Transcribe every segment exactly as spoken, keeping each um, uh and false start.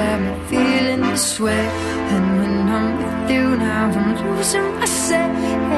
have me feeling this way. And when I'm with you now, I'm losing myself.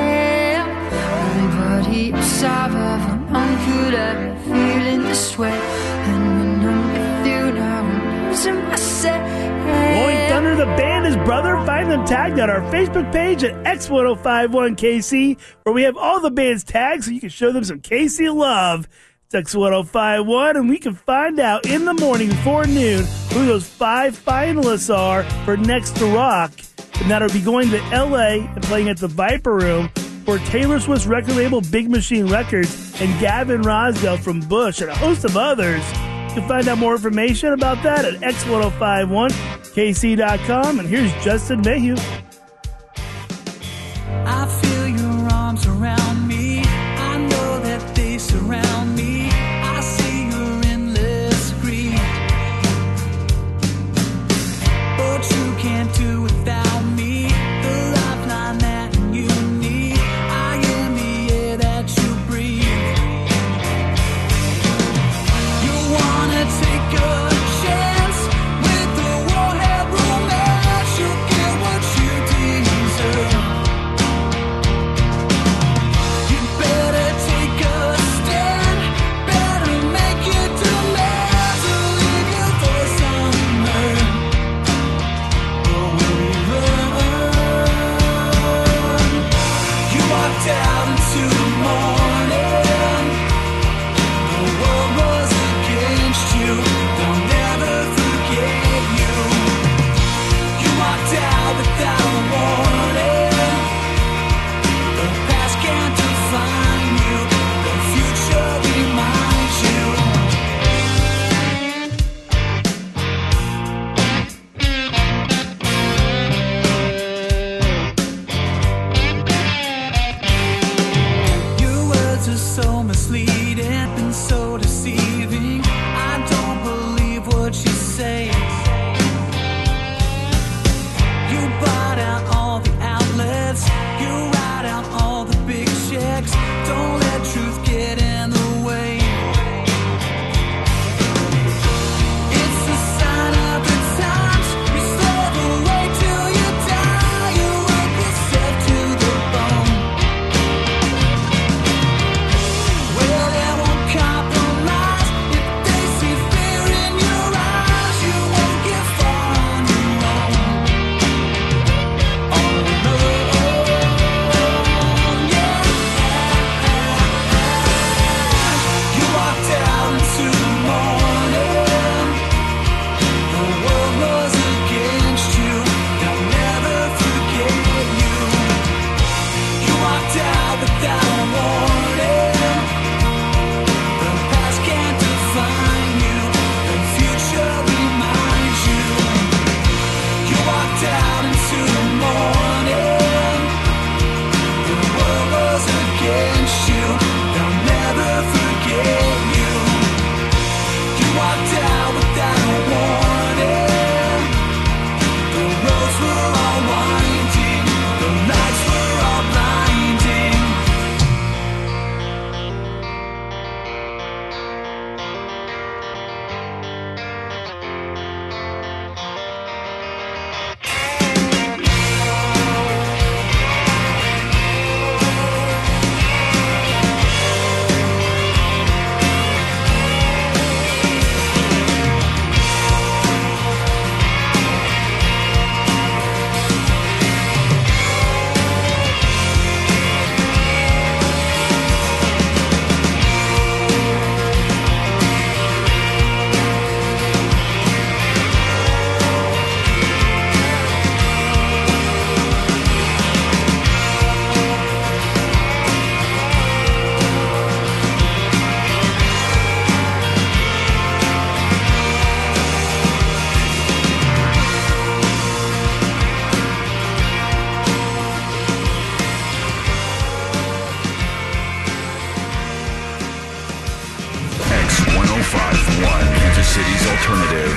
Nobody else I've ever known could have me feeling this way. And when I'm with you now, I'm losing myself. Rolling Thunder, the band, is brother. Find them tagged on our Facebook page at X ten fifty-one K C, where we have all the band's tags so you can show them some K C love. It's X ten fifty-one, and we can find out in the morning before noon who those five finalists are for Next to Rock. And that'll be going to L A and playing at the Viper Room for Taylor Swift's record label Big Machine Records and Gavin Rosdale from Bush and a host of others. You can find out more information about that at X ten fifty-one K C dot com. And here's Justin Mayhew. I feel your arms around me. I know that they surround me. I see your endless greed. But you can't do without me. The lifeline that you need. I am the air that you breathe. You wanna take a chance with the warhead romance. You get what you deserve. You better take a stand. Better make your demands or leave your voice unheard. Or will we run? You walked out into the morning. The world was against you. They'll never forget you. You walked out without a warning. The past can't define you. The future reminds you. Your words are so misleading and so deceiving. I don't believe what you say. You bought out all the outlets. You write out all the big checks. Don't let truth get in the way. It's a sign of the times. You slave away till you die. You work yourself to the bone. Well, they won't compromise if they see fear in your eyes. You won't get far on your own. All alone, yeah. You walked out into the morning. The world was against you. They'll never forget you. You walked out without a warning. The past can't define you. The future reminds you. You walked out into the morning. The world was against you. They'll never forget you. You walked out without a warning. The roads were all winding. The lights were all blinding. X ten fifty-one, Kansas City's alternative.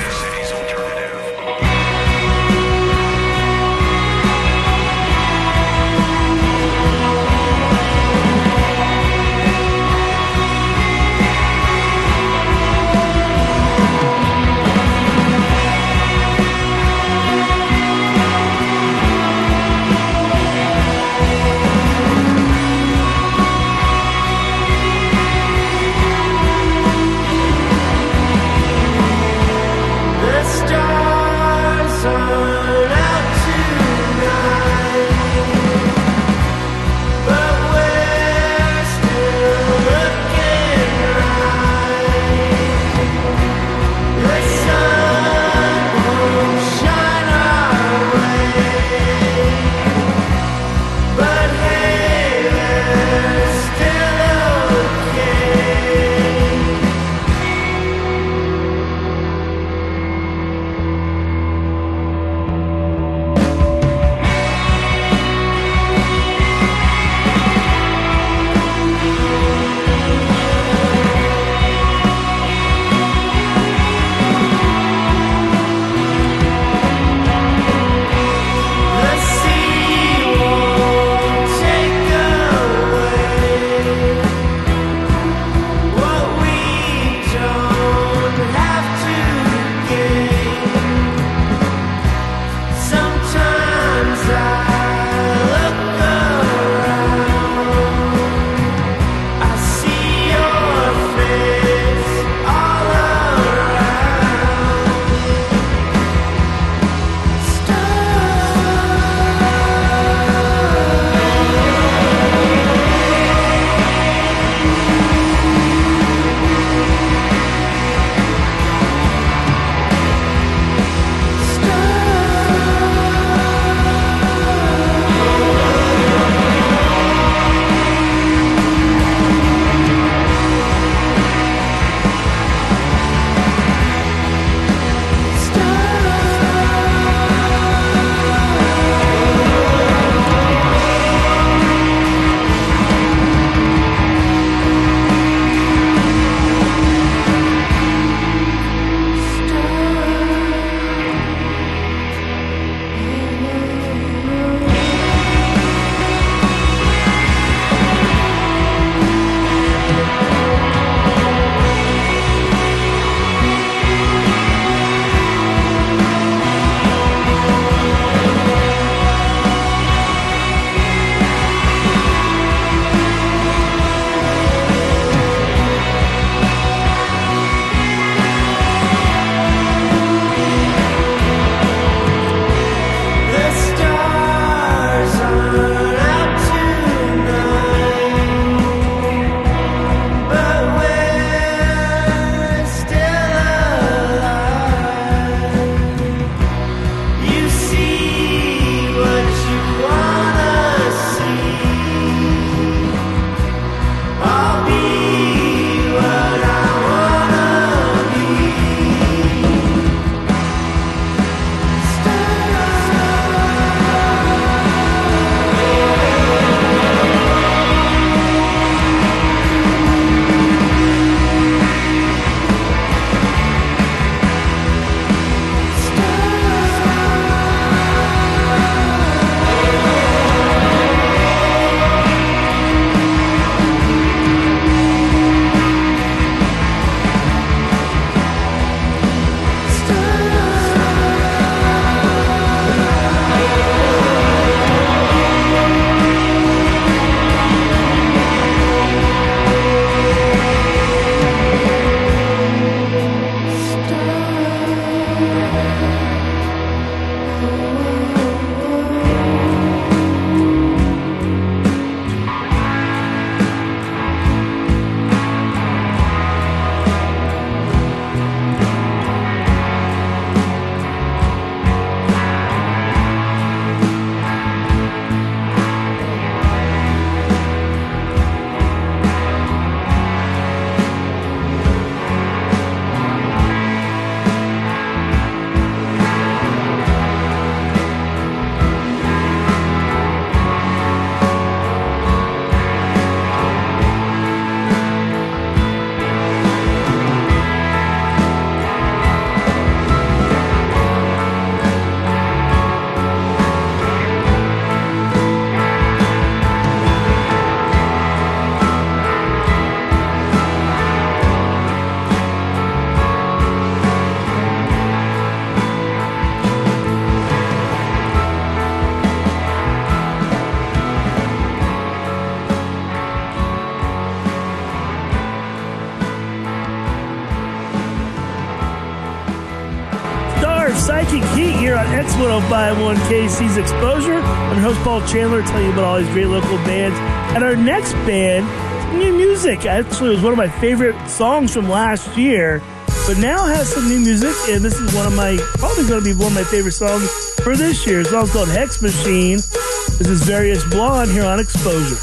Psychic Heat here on X ten fifty-one K C's Exposure. I'm your host, Paul Chandler, telling you about all these great local bands. And our next band, new music. Actually, it was one of my favorite songs from last year, but now has some new music, and this is one of my, probably going to be one of my favorite songs for this year. It's a song called Hex Machine. This is Various Blonde here on Exposure.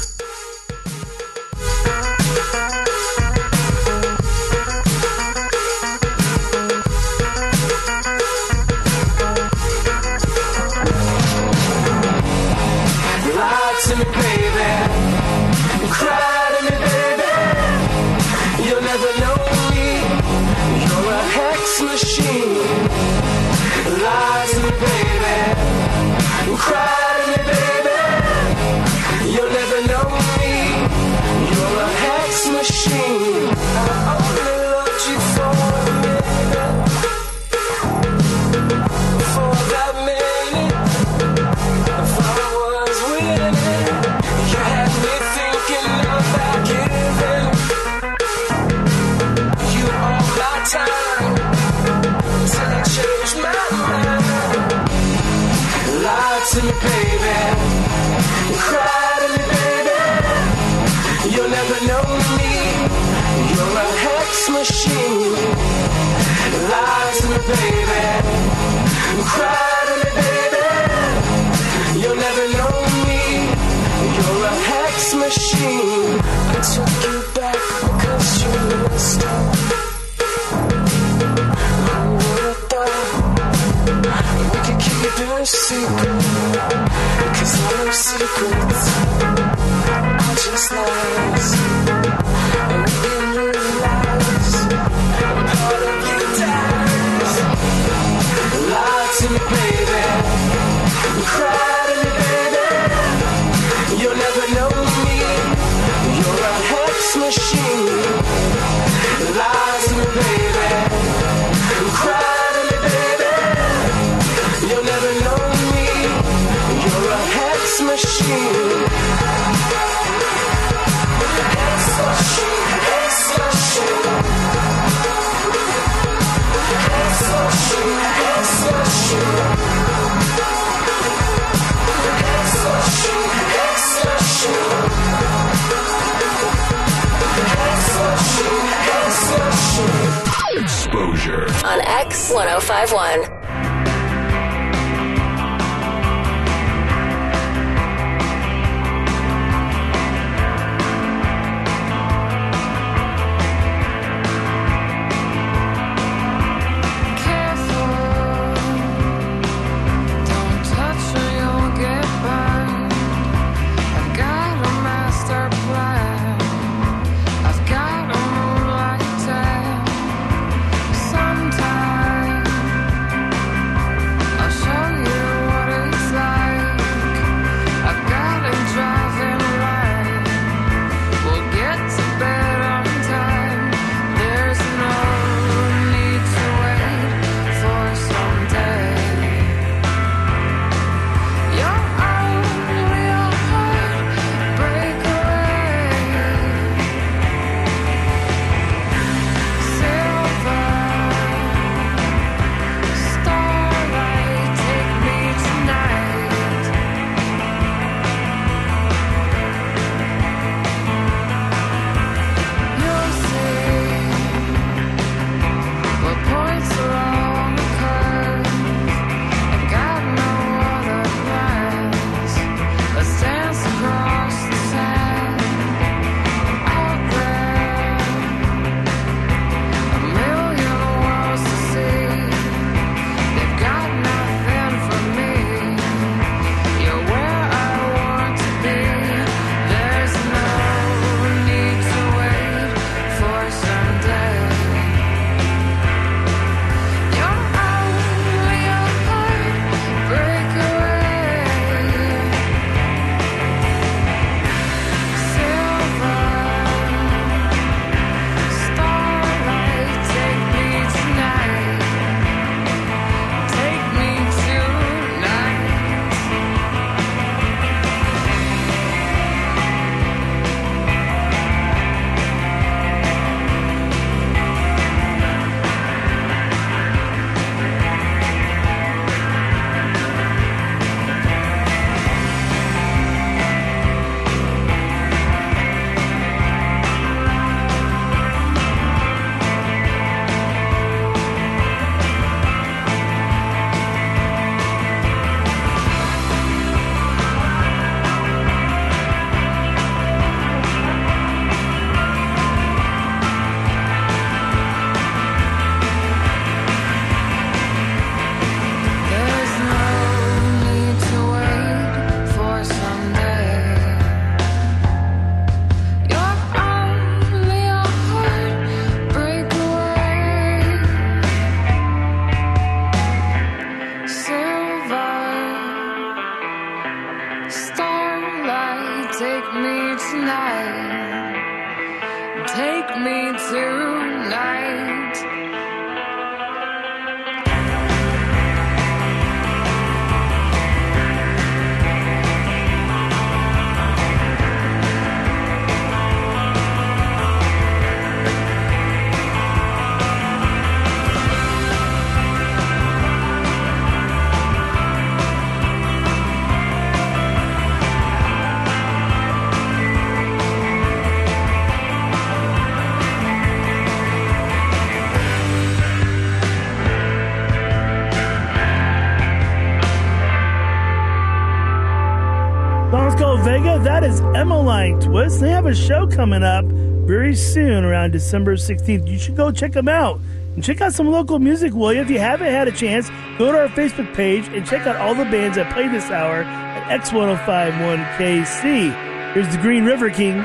To me, baby, cry to me, baby. You'll never know me. You're a hex machine. Lie to me, baby, cry to me, baby. You'll never know me. You're a hex machine. I only loved you for a minute, for that minute. If I was winning, you had me thinking about giving you all my time till I changed my mind. Lie to me, baby, cry to me, baby. You'll never know me. You're a hex machine. Lie to me, baby, cry to me, baby. You'll never know me. You're a hex machine. I took you back because you were a star. Who would've thought we could keep it a secret? Cause no secrets are just lies. And we didn't realize part of you dies. Lie to me, baby, cry to me, baby. You'll never know me. You're a hex machine. Lie to me, baby, cry to me, baby. You'll never know me. You're a hex machine. Hex machine, hex machine. Hex machine, hex machine. Exposure on X ten fifty-one. Sometimes that is Emmeline Twist. They have a show coming up very soon around December sixteenth. You should go check them out. And check out some local music, will you? If you haven't had a chance, go to our Facebook page and check out all the bands that play this hour at X ten fifty-one K C. Here's the Green River Kings.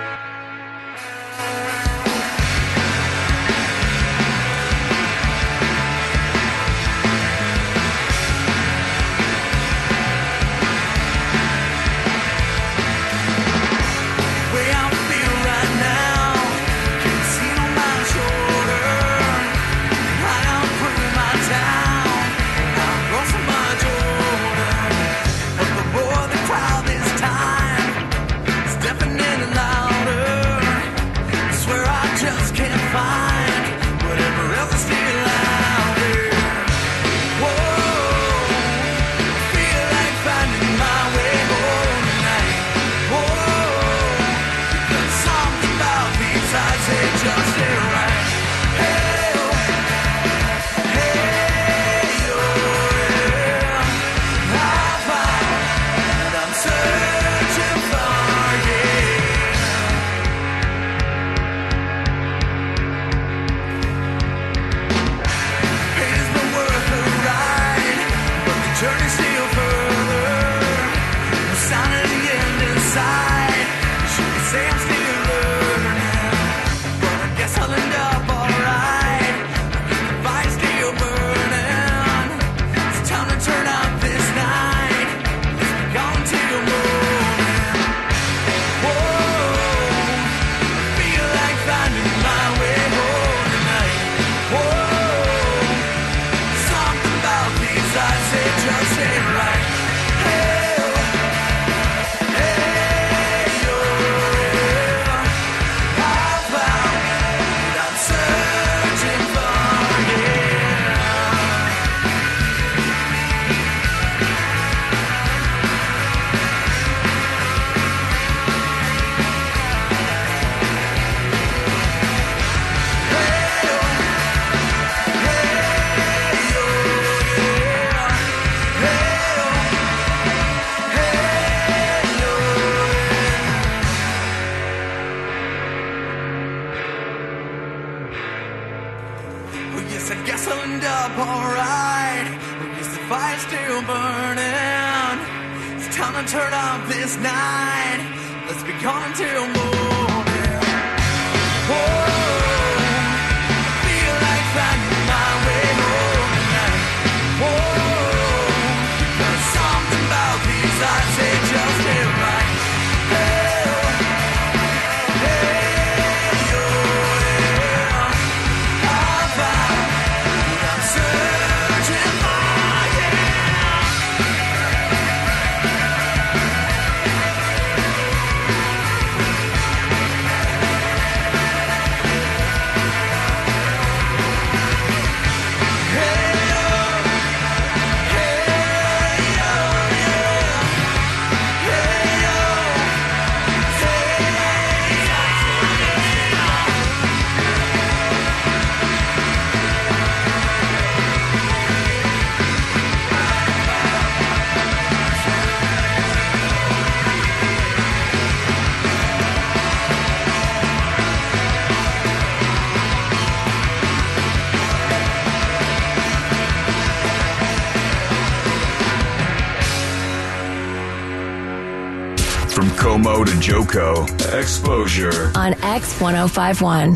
Como to Joko, Exposure on X ten fifty-one.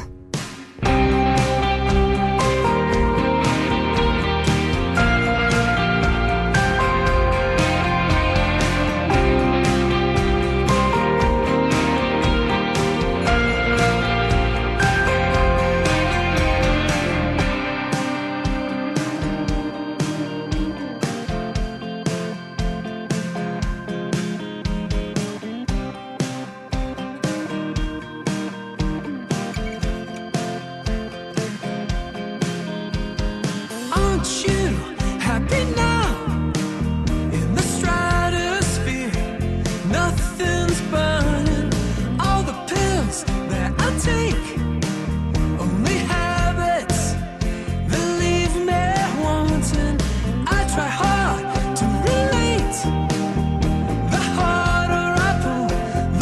Try hard to relate. The harder I pull,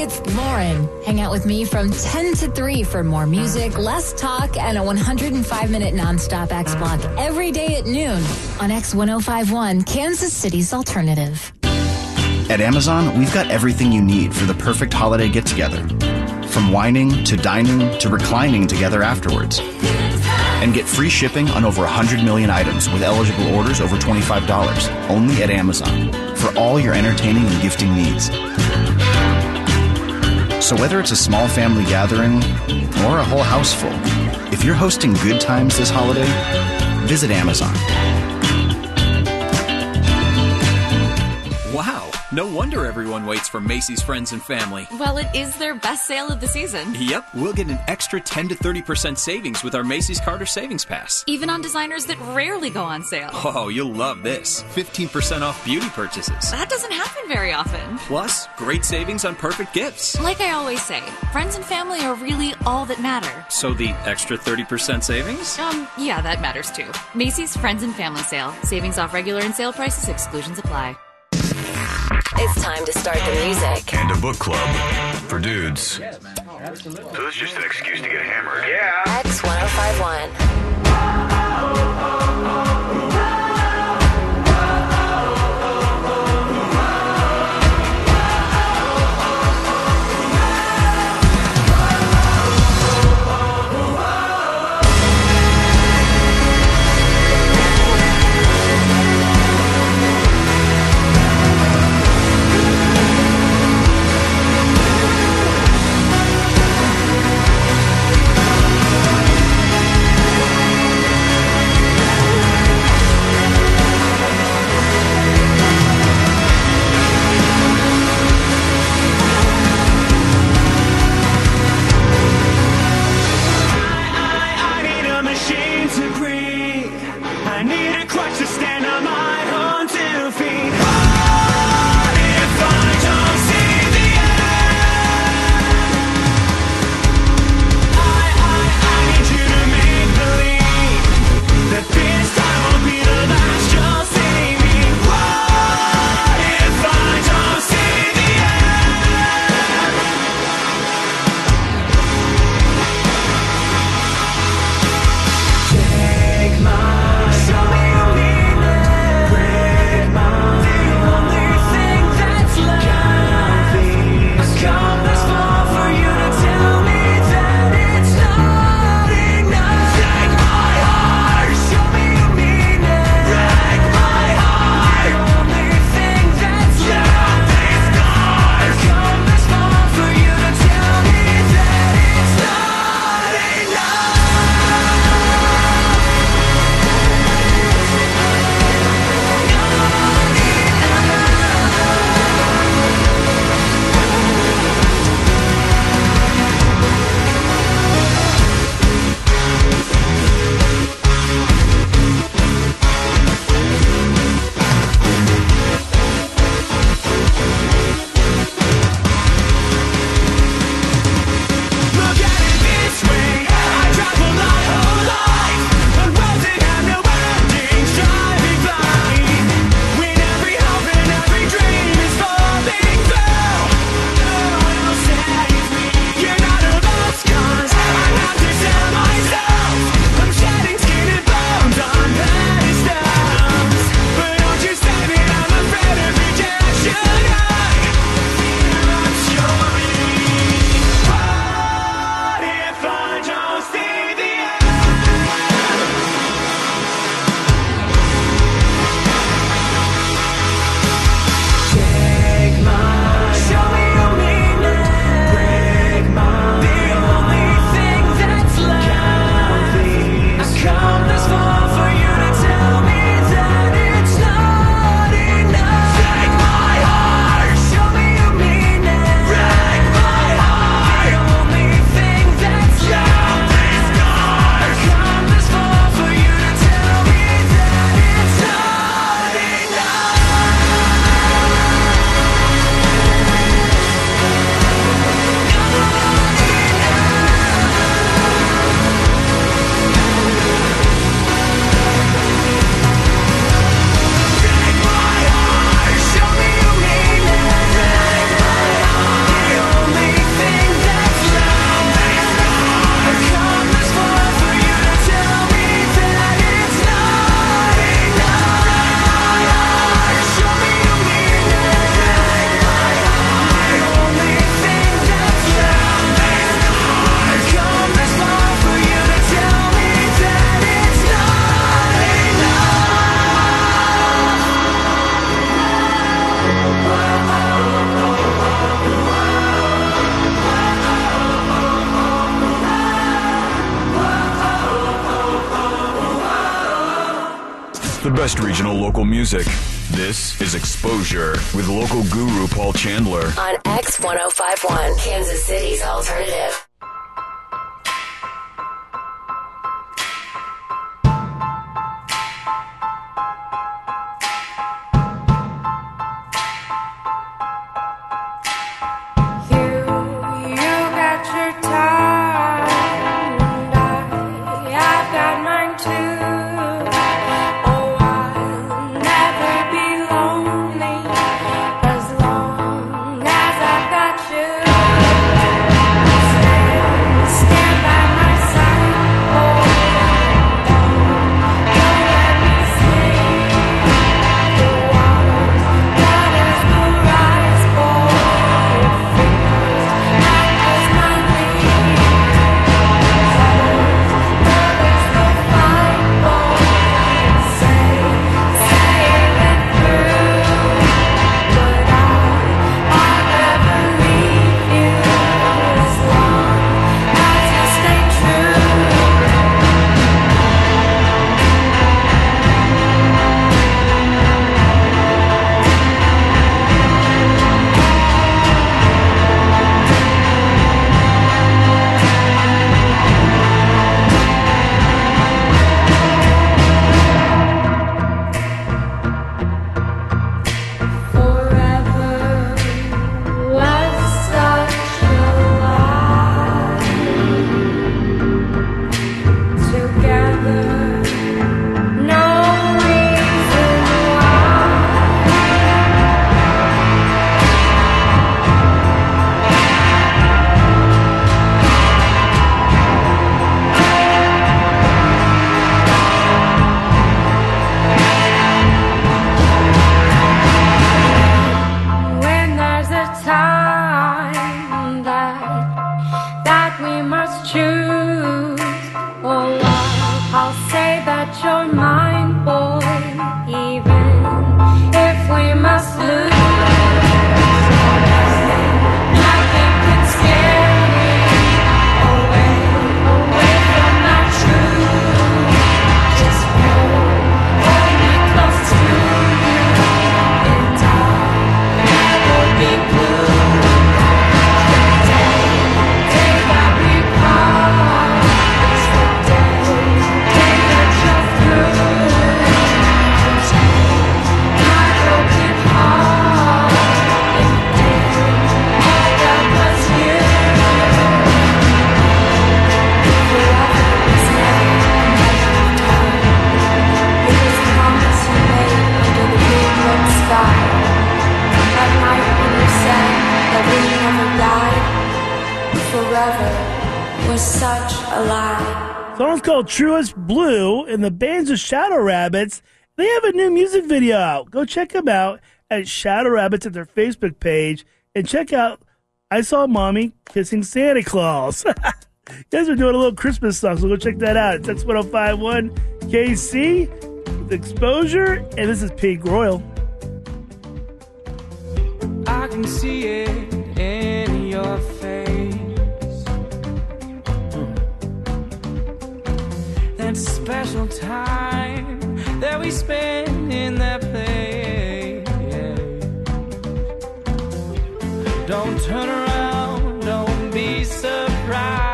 it's Lauren. Hang out with me from ten to three for more music, less talk, and a one hundred five minute nonstop X Block every day at noon on X ten fifty-one, Kansas City's alternative. At Amazon, we've got everything you need for the perfect holiday get-together. From wining to dining to reclining together afterwards. And get free shipping on over one hundred million items with eligible orders over twenty-five dollars, only at Amazon, for all your entertaining and gifting needs. So whether it's a small family gathering or a whole house full, if you're hosting good times this holiday, visit Amazon. Wow, no wonder everyone waits for Macy's Friends and Family. Well, it is their best sale of the season. Yep, we'll get an extra ten to thirty percent savings with our Macy's Carter Savings Pass. Even on designers that rarely go on sale. Oh, you'll love this. fifteen percent off beauty purchases. That doesn't happen very often. Plus, great savings on perfect gifts. Like I always say, friends and family are really all that matter. So the extra thirty percent savings? Um, yeah, that matters too. Macy's Friends and Family Sale. Savings off regular and sale prices. Exclusions apply. It's time to start the music. And a book club for dudes. So it's just an excuse to get hammered. Yeah. X ten fifty-one. the best regional local music. This is Exposure with local guru Paul Chandler. On X one oh five one, Kansas City's alternative. Called Truest Blue, and the band's are Shadow Rabbits. They have a new music video out. Go check them out at Shadow Rabbits at their Facebook page, and check out I Saw Mommy Kissing Santa Claus. You guys are doing a little Christmas song, so go check that out. It's X one oh five one K C with Exposure, and this is Pink Royal. I can see it in your face. That special time that we spend in that place. Don't turn around, don't be surprised.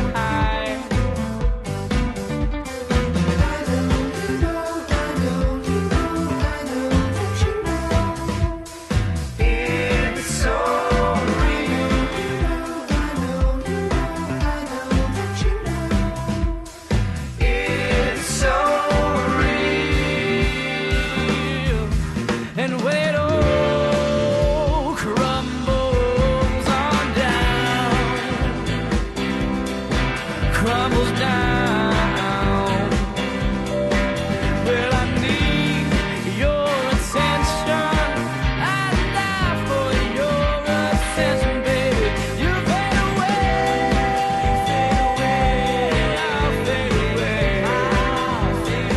It's so real. It's so real. And when it all crumbles on down, crumbles down, well, I need your attention. I die for your attention, baby. You fade away, fade away, I'll fade away, I'll fade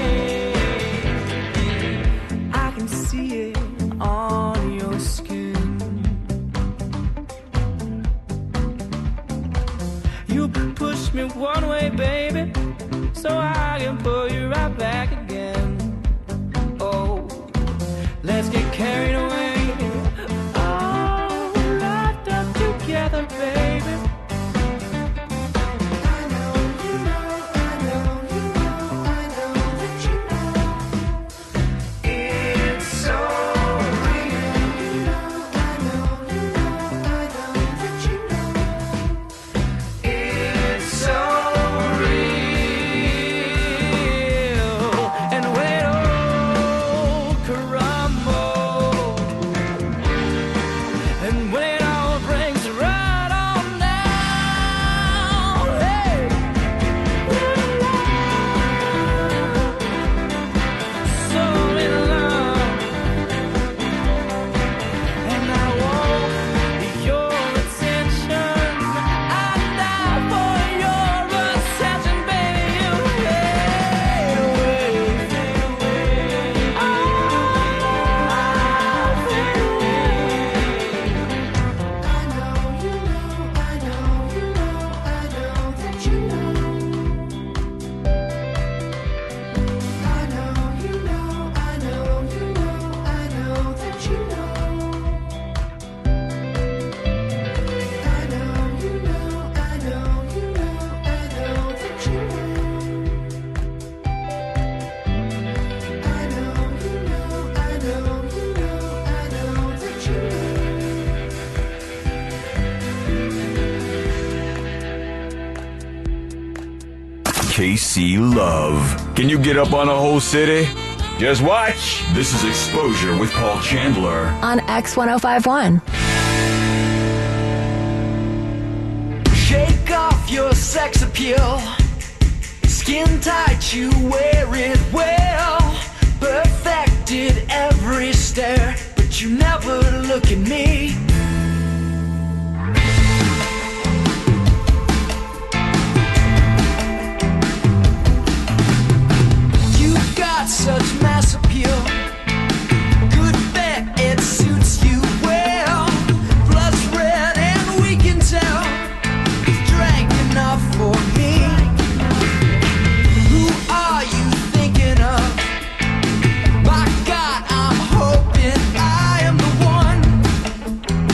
away. I can see it on your skin. You push me one way, baby, so I can pull you right back again. carried away, all wrapped up together, baby. I know you know, I know you know, I know that you know. It's so real. You know, I know you know, I know that you know. It's so real. And wait, oh, caramba. And when it all brings right on down, hey, so in love, and I want your attention. I die for your attention, baby. You fade away, fade away. Oh, fade away. I know you know, I know you know, I know that you know. I know you know, I know you know, I know that you know. I know you know, I know you know, I know that you know. I know you know, I know you know, I know that you know. K C Love. Can you get up on a whole city? Just watch. This is Exposure with Paul Chandler. On X ten fifty-one. Shake off your sex appeal. Skin tight, you wear it well. Perfected every stare, but you never look at me. You've got such mass appeal. Good bet it suits you well. Blood's red and we can tell you've drank enough for me. Who are you thinking of? My God, I'm hoping I am the one.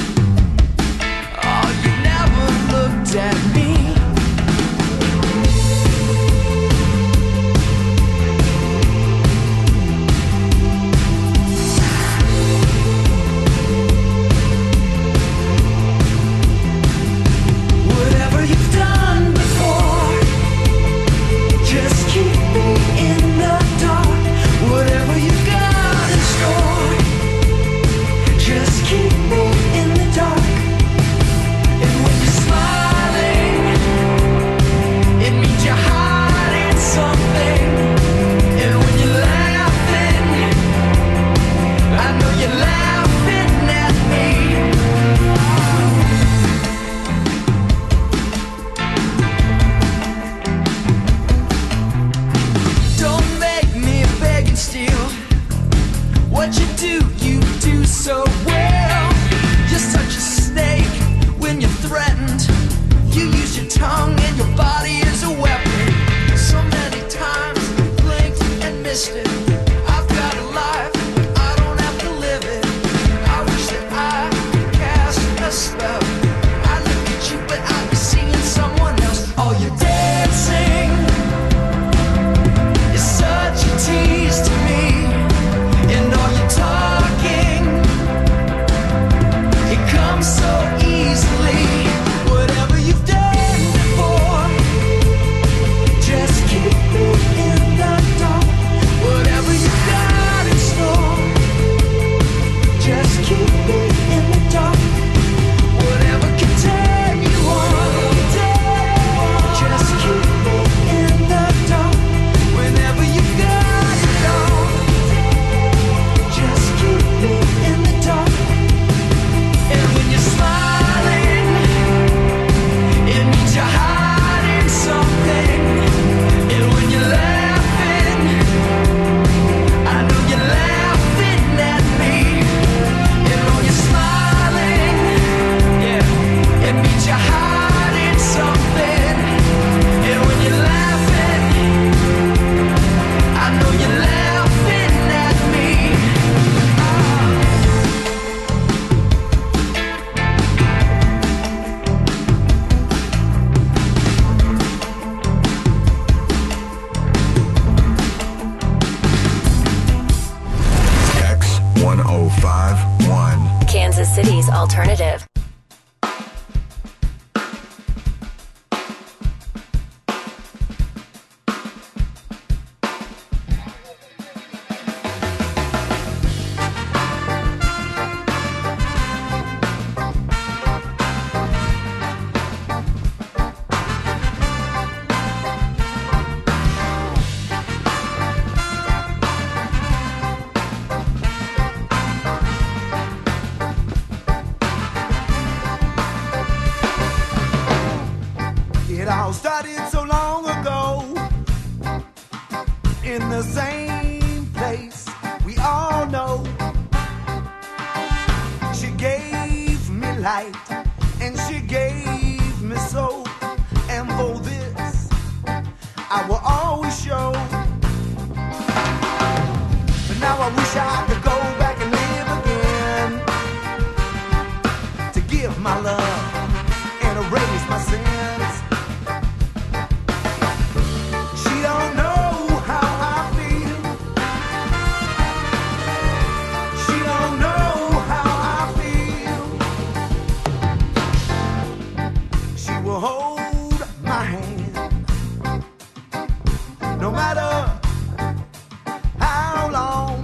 in the same place we all know. She gave me light and she gave me soul, and for this I will always show. But now I wish I could go back and live again, to give my love and erase my sins. She don't know how I feel. She don't know how I feel. She will hold my hand, no matter how long.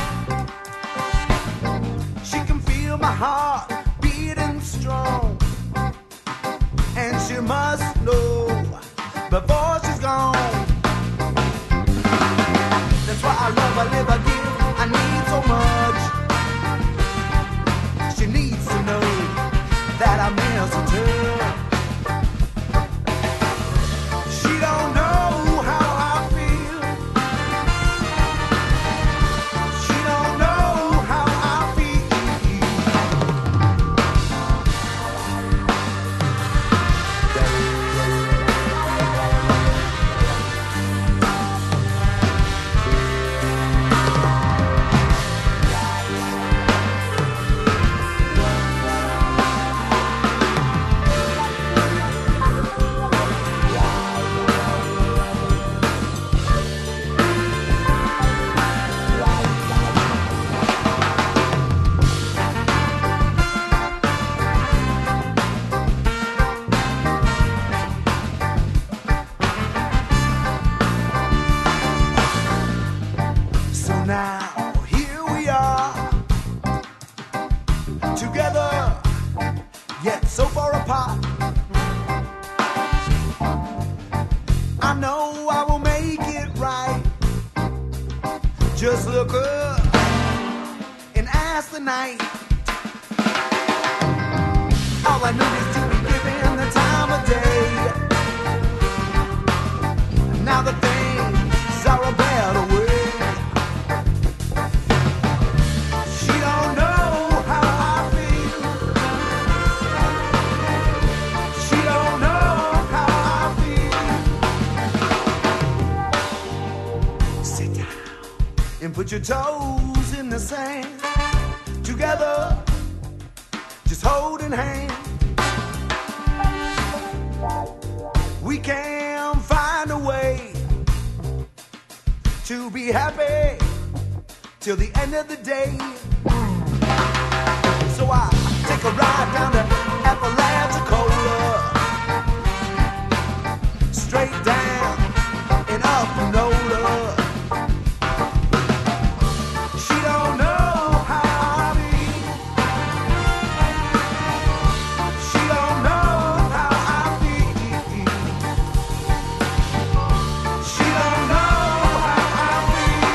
She can feel my heart beating strong, and she must know before she's gone. That's why I love, I live, I give, I need so much. She needs to know that I miss her too. She don't know how I feel. She don't know how I feel. So now here we are, together yet so far apart. I know I will make it right. Just look up and ask the night. All I need is to be given the time of day. Now the things are a better way. She don't know how I feel. She don't know how I feel. Sit down and put your toes in the sand. Together, just holding hands. We can find a way to be happy till the end of the day. So I take a ride down to Apalachicola, straight down and up and over. She don't know how I feel. She don't know how I feel. She don't know how I feel.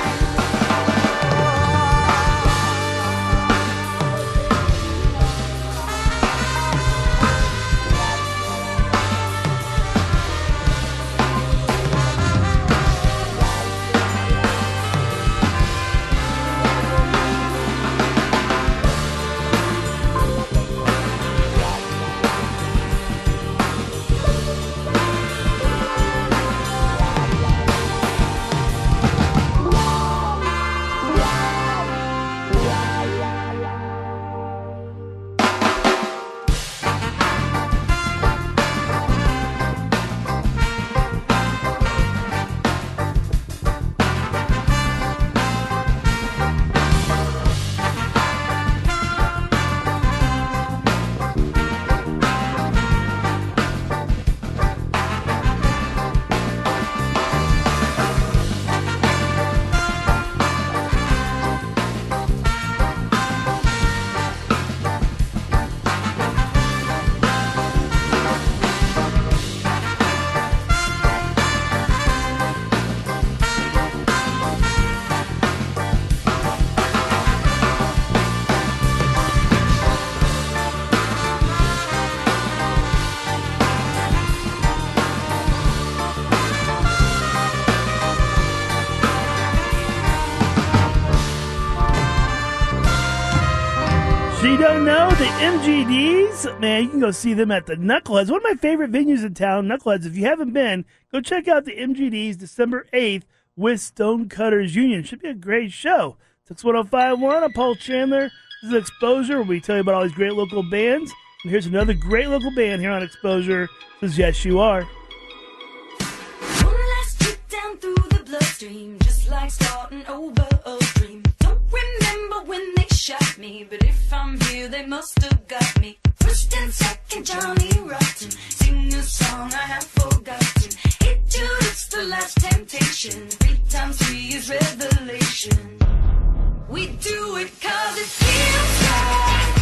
don't know, the M G Ds, man, you can go see them at the Knuckleheads. One of my favorite venues in town, Knuckleheads. If you haven't been, go check out the M G Ds December eighth with Stonecutters Union. Should be a great show. six one oh five one, I'm Paul Chandler. This is Exposure, where we tell you about all these great local bands. And here's another great local band here on Exposure. This is Yes You Are. One last trip down through the bloodstream, just like starting over a dream. Don't remember when they shot me, but if I'm here, they must have got me. First and second, Johnny Rotten, sing a song I have forgotten. It too, it's the last temptation. Three times three is revelation. We do it 'cause it feels right.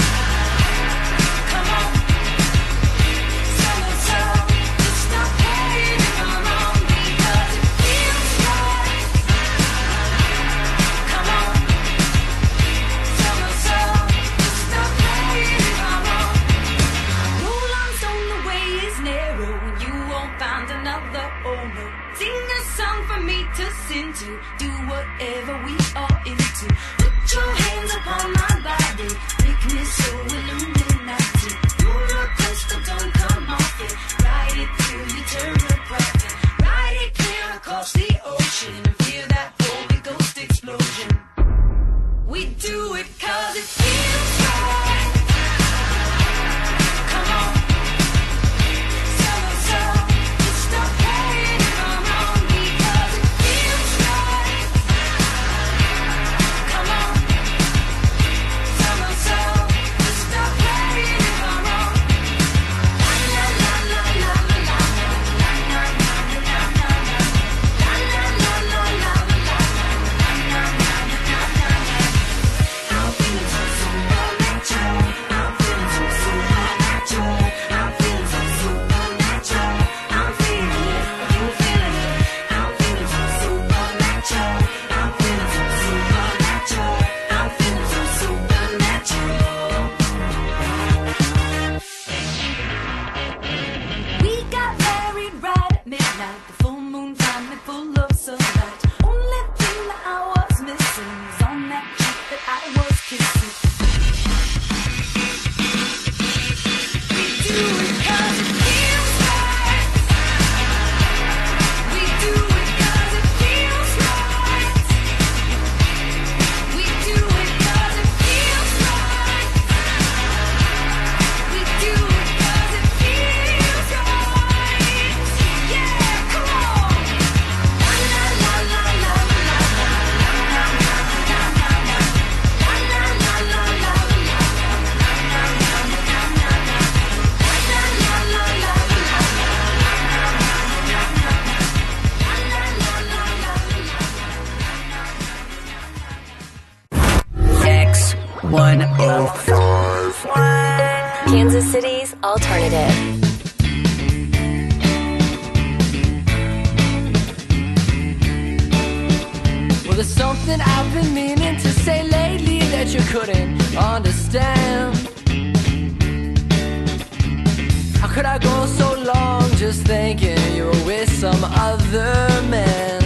Come on. So, so, just stop hating around me 'cause it feels right. Come on. So, so, just stop hating around me. Roll on, stone, the way is narrow and you won't find another owner. Sing a song for me to sing to. Do whatever we are into. Put your hands upon my body. Make me so Illuminati. Do not touch the don't come off it. Ride it till you turn a profit. Ride it clear across the ocean and feel that Holy Ghost explosion. We do it 'cause it feels right. Come on. So, so, just stop hating around me 'cause it feels right. Come on. So, so, just stop hating around me. La la la la la la la la la la la la la la la la la la la la. I'm feeling so supernatural. I'm feeling so supernatural. I'm feeling so supernatural. I'm feeling it. Are you feeling it? I'm feeling so supernatural. I'm feeling so supernatural. I'm feeling so supernatural. We got married right at midnight. The full moon finally full of sunlight. Only thing that I was missing was on that cheek that I was kissing. We do it 'cause it feels right. We do it 'cause it feels right. We do it 'cause it feels right. We do it 'cause it feels right. Yeah, come on. La la la la la la la la la la la la la la la la la X one oh five one. Kansas City's alternative. Well, there's something I've been meaning to say lately that you couldn't understand. How could I go so long just thinking you were with some other man?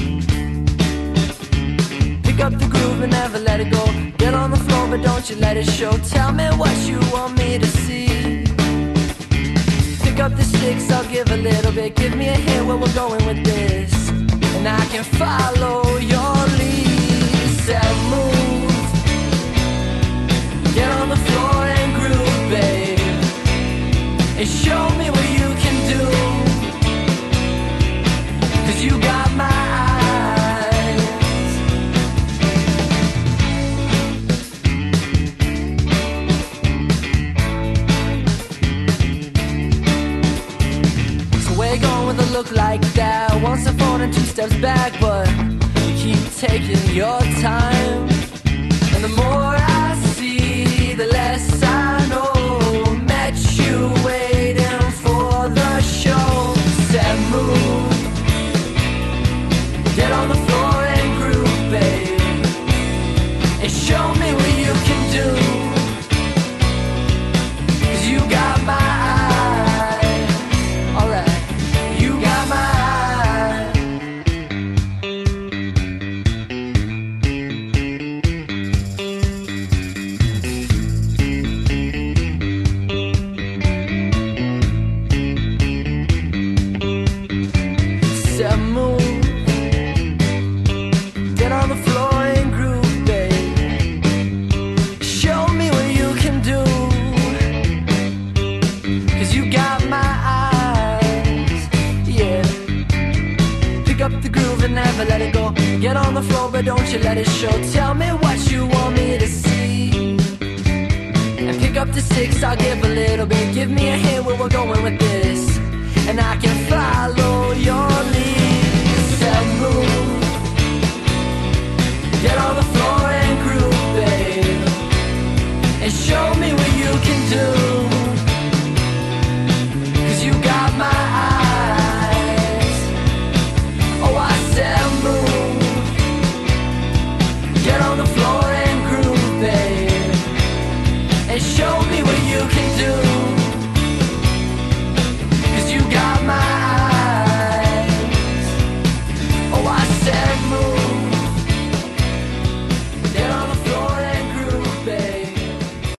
Pick up the groove and never let it go. Get on the floor but don't you let it show. Tell me what you want me to see. Pick up the sticks, I'll give a little bit. Give me a hint where we're going with this, and I can follow your lead. Set move, get on the floor and groove, babe, and show me what you can do. 'Cause you got my eyes. So where you going with a look like that? One step forward and two steps back, but you keep taking your time. And the more I see, the less I know. Met you waiting for the show. Set move, get on the floor and groove, babe, and show me what you can do. 'Cause you got my eye. Alright, you got my eye. you got my eyes, yeah. Pick up the groove and never let it go. Get on the floor but don't you let it show. Tell me what you want me to see, and pick up the sticks, I'll give a little bit. Give me a hint where we're going with this, and I can follow your lead. Said move, get on the floor and groove, babe, and show me what you can do, 'cause you got my eyes. Oh, I said move, get on the floor and groove, babe, and show